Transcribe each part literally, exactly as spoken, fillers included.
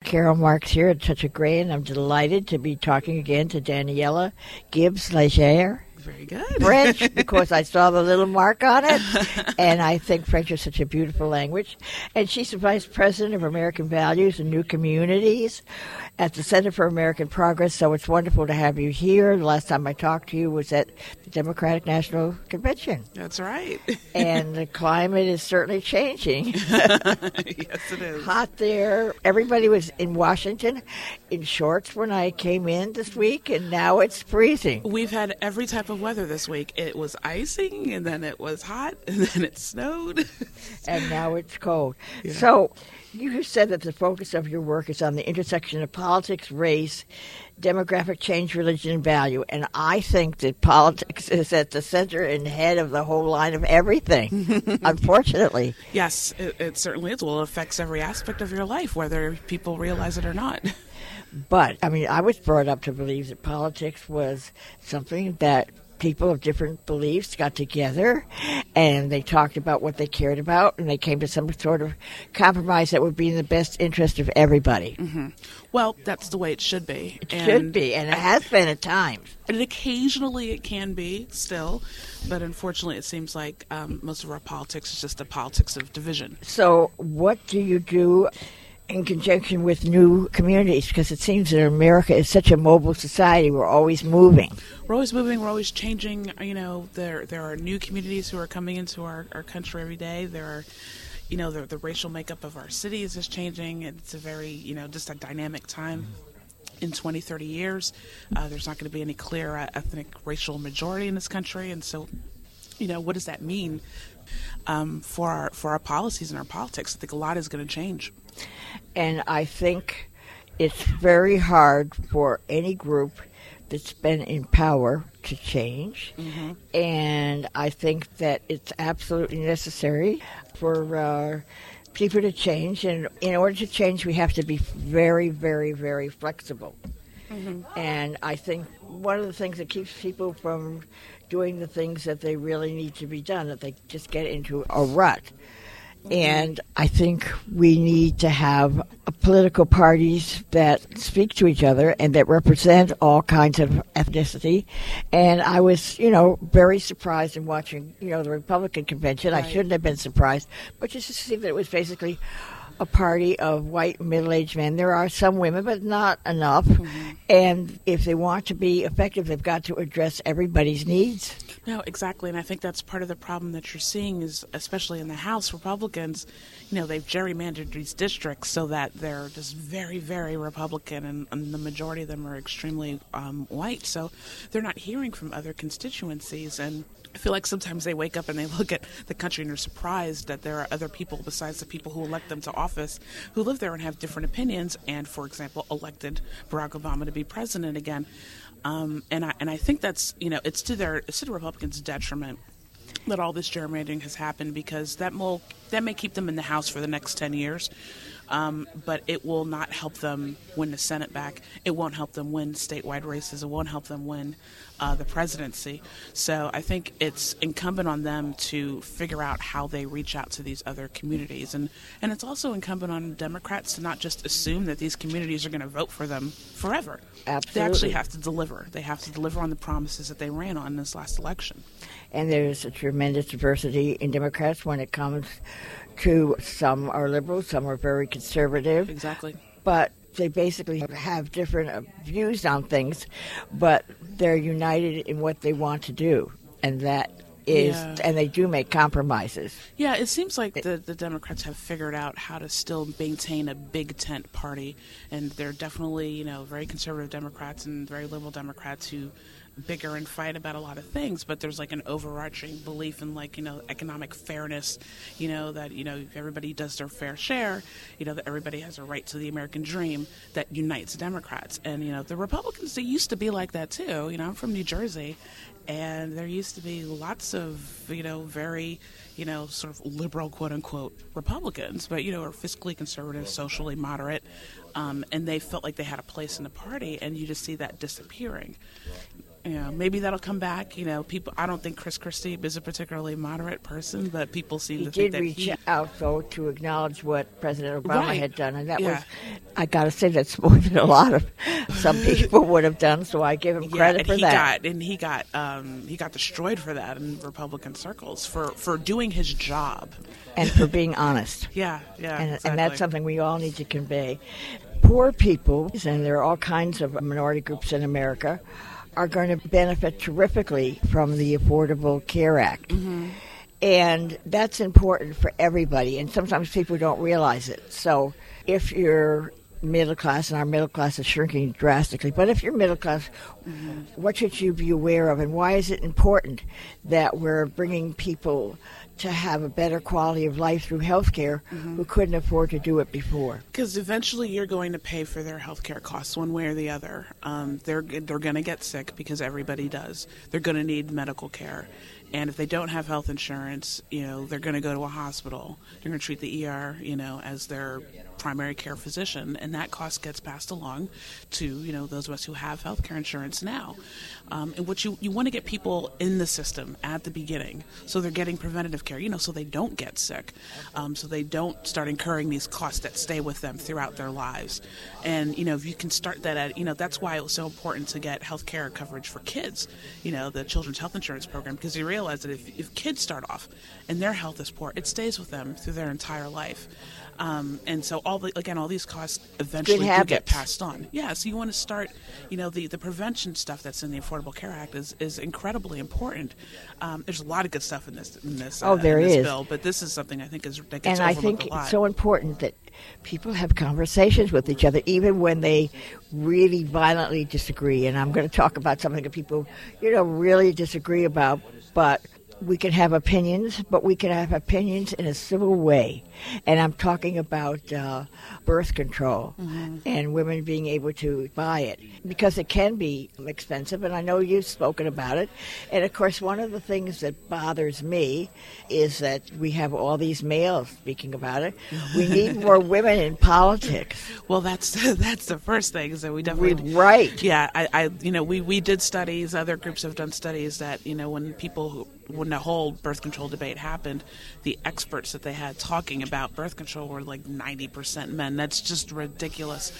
Carol Marks here at Touch of Gray, and I'm delighted to be talking again to Daniela Gibbs-Leger. Very good. French, because I saw the little mark on it, and I think French is such a beautiful language. And she's the Vice President of American Values and New Communities at the Center for American Progress, so it's wonderful to have you here. The last time I talked to you was at the Democratic National Convention. That's right. And the climate is certainly changing. Yes, it is. Hot there. Everybody was in Washington in shorts when I came in this week, and now it's freezing. We've had every type of weather this week. It was icing, and then it was hot, and then it snowed. And now it's cold. Yeah. So you said that the focus of your work is on the intersection of politics, race, demographic change, religion, and value. And I think that politics is at the center and head of the whole line of everything, unfortunately. Yes, it, it certainly is. Well, it affects every aspect of your life, whether people realize it or not. But, I mean, I was brought up to believe that politics was something that people of different beliefs got together and they talked about what they cared about, and they came to some sort of compromise that would be in the best interest of everybody. Mm-hmm. Well, that's the way it should be. It and should be, and it has been at times. And occasionally it can be still, but unfortunately it seems like um, most of our politics is just a politics of division. So what do you do in conjunction with new communities? Because it seems that America is such a mobile society. We're always moving. We're always moving. We're always changing. You know, there there are new communities who are coming into our, our country every day. There are, you know, the, the racial makeup of our cities is changing. It's a very, you know, just a dynamic time. In twenty, thirty years, uh, there's not going to be any clear uh, ethnic racial majority in this country. And so, you know, what does that mean um, for our for our policies and our politics? I think a lot is going to change. And I think it's very hard for any group that's been in power to change. Mm-hmm. And I think that it's absolutely necessary for uh, people to change. And in order to change, we have to be very, very, very flexible. Mm-hmm. And I think one of the things that keeps people from doing the things that they really need to be done, that they just get into a rut. And I think we need to have political parties that speak to each other and that represent all kinds of ethnicity. And I was, you know, very surprised in watching, you know, the Republican convention. Right. I shouldn't have been surprised, but just to see that it was basically a party of white middle-aged men. There are some women, but not enough. Mm-hmm. And if they want to be effective, they've got to address everybody's needs. No, exactly. And I think that's part of the problem that you're seeing is, especially in the House, Republicans, you know, they've gerrymandered these districts so that they're just very, very Republican, and, and the majority of them are extremely um, white. So they're not hearing from other constituencies. And I feel like sometimes they wake up and they look at the country and are surprised that there are other people besides the people who elect them to office who live there and have different opinions and, for example, elected Barack Obama to be president again. Um, and I and I think that's, you know, it's to their it's to the Republicans' detriment that all this gerrymandering has happened, because that will that may keep them in the House for the next ten years. Um, but it will not help them win the Senate back. It won't help them win statewide races. It won't help them win uh, the presidency. So I think it's incumbent on them to figure out how they reach out to these other communities. And, and it's also incumbent on Democrats to not just assume that these communities are going to vote for them forever. Absolutely. They actually have to deliver. They have to deliver on the promises that they ran on in this last election. And there's a tremendous diversity in Democrats when it comes to, some are liberal, some are very conservative. Exactly. But they basically have different views on things, but they're united in what they want to do. And that is, yeah. and they do make compromises. Yeah, it seems like the, the Democrats have figured out how to still maintain a big tent party. And they're definitely, you know, very conservative Democrats and very liberal Democrats who bigger and fight about a lot of things, but there's like an overarching belief in, like, you know, economic fairness, you know, that, you know, if everybody does their fair share, you know, that everybody has a right to the American dream that unites Democrats. And, you know, the Republicans, they used to be like that too. You know, I'm from New Jersey, and there used to be lots of, you know, very, you know, sort of liberal, quote unquote, Republicans, but, you know, are fiscally conservative, socially moderate, um, and they felt like they had a place in the party, and you just see that disappearing. You know, maybe that'll come back. You know, people. I don't think Chris Christie is a particularly moderate person, but people seem he to think that he did he reach out, though, to acknowledge what President Obama Right. had done, and that Yeah. was, I got to say, that's more than a lot of some people would have done. So I give him Yeah, credit and for he that. got and he got um, he got destroyed for that in Republican circles for, for doing his job. And for being honest. Yeah, yeah, And, exactly. and that's something we all need to convey. Poor people, and there are all kinds of minority groups in America, are going to benefit terrifically from the Affordable Care Act. Mm-hmm. And that's important for everybody, and sometimes people don't realize it. So if you're middle class, and our middle class is shrinking drastically, but if you're middle class, mm-hmm. what should you be aware of, and why is it important that we're bringing people to have a better quality of life through health care mm-hmm. who couldn't afford to do it before? Because eventually you're going to pay for their health care costs one way or the other. Um, they're they're going to get sick because everybody does. They're going to need medical care. And if they don't have health insurance, you know, they're going to go to a hospital. They're going to treat the E R, you know, as their primary care physician, and that cost gets passed along to, you know, those of us who have health care insurance now. Um, and what you, you want to get people in the system at the beginning, so they're getting preventative care, you know, so they don't get sick, um, so they don't start incurring these costs that stay with them throughout their lives. And, you know, if you can start that at, you know, that's why it was so important to get health care coverage for kids, you know, the Children's Health Insurance Program, because you realize that if, if kids start off and their health is poor, it stays with them through their entire life. Um, and so all the, again, all these costs eventually do get passed on. Yeah, so you want to start, you know, the, the prevention stuff that's in the Affordable Care Act is, is incredibly important. Um, there's a lot of good stuff in this in this, uh, oh, there in this is. bill, but this is something I think is that gets and I overlooked think a lot. It's so important that people have conversations with each other, even when they really violently disagree. And I'm going to talk about something that people, you know, really disagree about, but we can have opinions, but we can have opinions in a civil way. And I'm talking about uh, birth control mm-hmm. and women being able to buy it, because it can be expensive, and I know you've spoken about it. And, of course, one of the things that bothers me is that we have all these males speaking about it. We need more women in politics. Well, that's that's the first thing, so we definitely... Right. Yeah, I, I you know, we, we did studies, other groups have done studies that, you know, when people who when the whole birth control debate happened, the experts that they had talking about birth control were like ninety percent men. That's just ridiculous.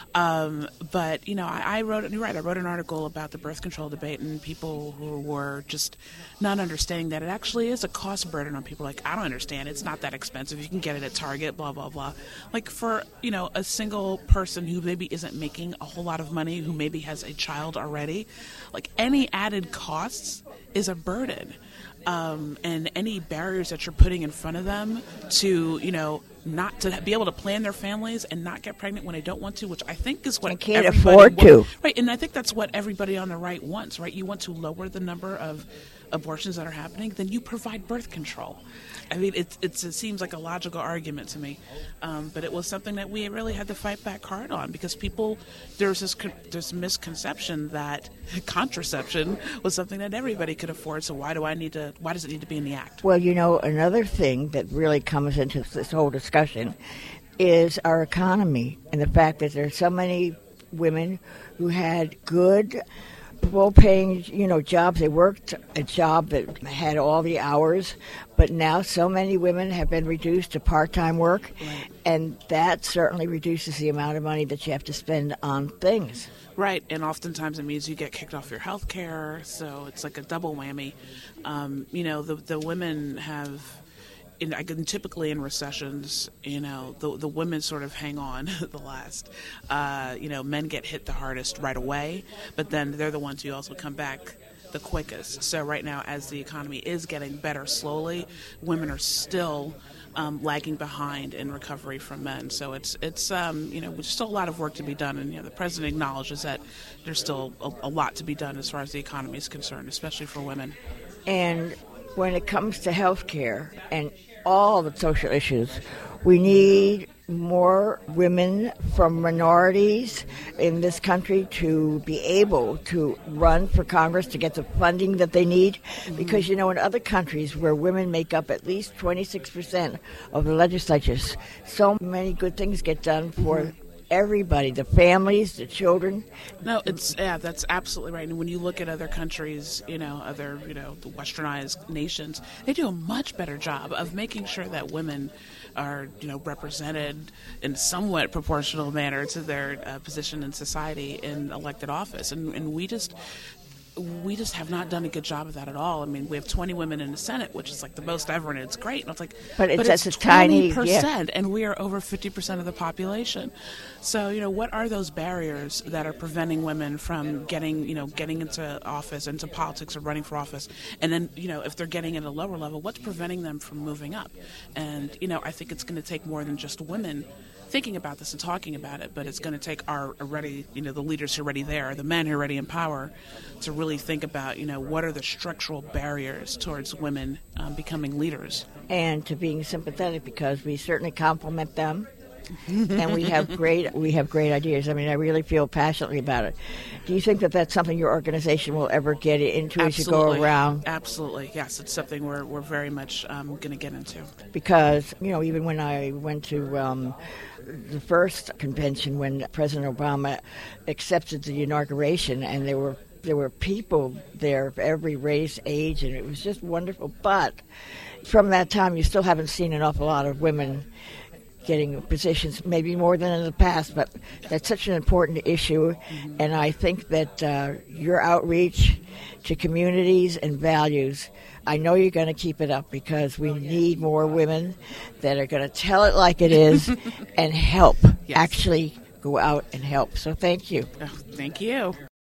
Um, but, you know, I, I wrote, you're right, I wrote an article about the birth control debate and people who were just not understanding that it actually is a cost burden on people. Like, I don't understand. It's not that expensive. You can get it at Target, blah, blah, blah. Like, for, you know, a single person who maybe isn't making a whole lot of money, who maybe has a child already, like, any added costs is a burden. Um, and any barriers that you're putting in front of them to, you know, not to be able to plan their families and not get pregnant when they don't want to, which I think is what I can't everybody afford wa- to. Right, and I think that's what everybody on the right wants, right? You want to lower the number of abortions that are happening, then you provide birth control. I mean, it, it's, it seems like a logical argument to me, um, but it was something that we really had to fight back hard on, because people, there's this this misconception that contraception was something that everybody could afford, so why do I need to, why does it need to be in the act? Well, you know, another thing that really comes into this whole discussion is our economy and the fact that there are so many women who had good, well-paying, you know, jobs. They worked a job that had all the hours, but now so many women have been reduced to part-time work, Right. and that certainly reduces the amount of money that you have to spend on things. Right, and oftentimes it means you get kicked off your health care, so it's like a double whammy. Um, you know, the the women have, in, I can, typically in recessions, you know, the the women sort of hang on the last. Uh, you know, men get hit the hardest right away, but then they're the ones who also come back the quickest. So right now, as the economy is getting better slowly, women are still Um, lagging behind in recovery from men. So it's, it's um, you know, there's still a lot of work to be done. And, you know, the president acknowledges that there's still a, a lot to be done as far as the economy is concerned, especially for women. And when it comes to health care and all the social issues, we need more women from minorities in this country to be able to run for Congress to get the funding that they need. Mm-hmm. Because, you know, in other countries where women make up at least twenty-six percent of the legislatures, so many good things get done for mm-hmm. everybody, the families, the children. No, it's yeah, that's absolutely right. And when you look at other countries, you know, other you know, the westernized nations, they do a much better job of making sure that women are you know represented in somewhat proportional manner to their uh, position in society in elected office, and and we just. We just have not done a good job of that at all. I mean, we have twenty women in the Senate, which is like the most ever, and it's great. And it's like, but it's, but it's it's a tiny percent, yeah. and we are over fifty percent of the population. So, you know, what are those barriers that are preventing women from getting, you know, getting into office, into politics, or running for office? And then, you know, if they're getting at a lower level, what's preventing them from moving up? And you know, I think it's going to take more than just women thinking about this and talking about it, but it's going to take our already, you know, the leaders who are already there, the men who are already in power, to really think about, you know, what are the structural barriers towards women um, becoming leaders. And to being sympathetic, because we certainly compliment them, and we have great we have great ideas. I mean, I really feel passionately about it. Do you think that that's something your organization will ever get into Absolutely. As you go around? Absolutely, yes. It's something we're we're very much um, going to get into. Because, you know, even when I went to um, the first convention when President Obama accepted the inauguration, and there were there were people there of every race, age, and it was just wonderful. But from that time, you still haven't seen an awful lot of women getting positions, maybe more than in the past, but that's such an important issue, mm-hmm. and I think that uh, your outreach to communities and values, I know you're going to keep it up, because we need more women that are going to tell it like it is and help, yes. actually go out and help. So thank you. Oh, thank you.